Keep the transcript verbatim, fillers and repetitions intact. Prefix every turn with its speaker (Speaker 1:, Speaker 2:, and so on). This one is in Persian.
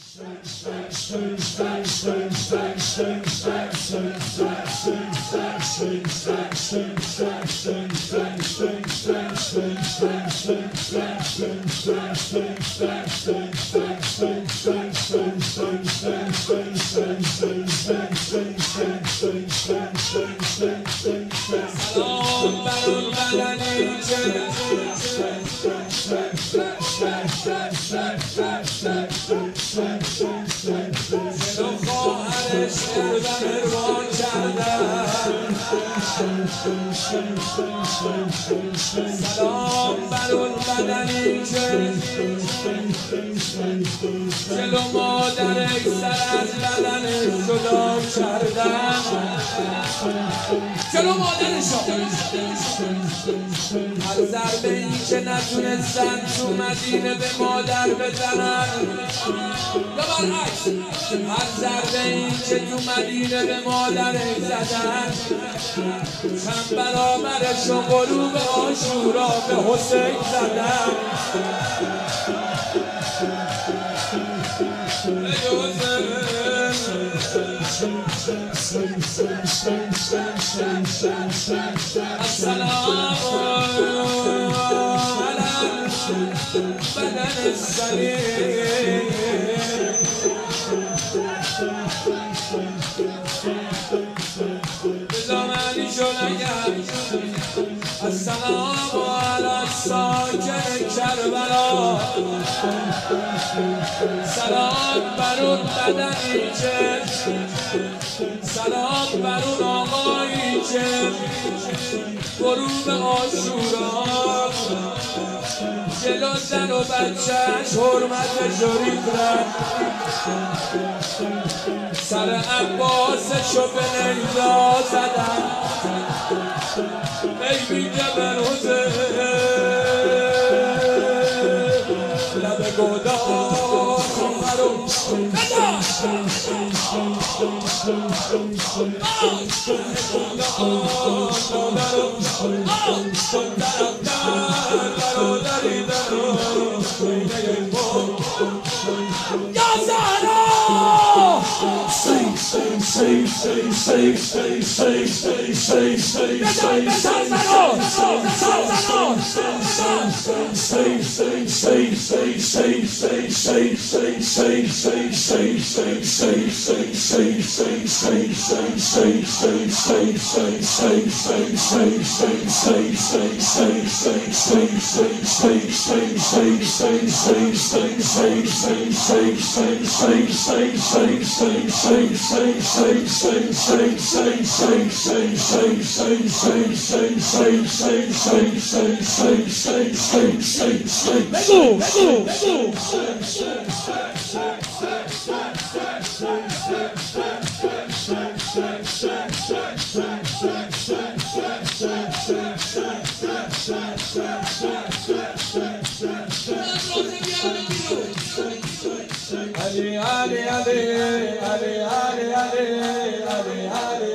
Speaker 1: سلام بر اون بدنی که جلو مادرش سر از بدنش جدا کردن، جلو مادرش هر ضربه ای که نتونستن تو مدینه به مادر بزنن، یا برعکس هر ضربه ای که تو مدینه به مادرش زدن چند برابرش و غروب عاشورا به حسین زدن. السلام علی بدن السلیم بزامنی شنگم. السلام علی ساکن کربلا، سلام بر اون بدنی که، سلام بر اون آقایی که غروب عاشورا جلو زن و بچهش حرمت جوری کرد، سر عباسشو به لیلا زدن. ای میگه من حسین لب گدار خواهرم یا زهرا say say say say say say say say say say Ali, Ali, Ali, Ali, Ali, Ali, Ali, Ali,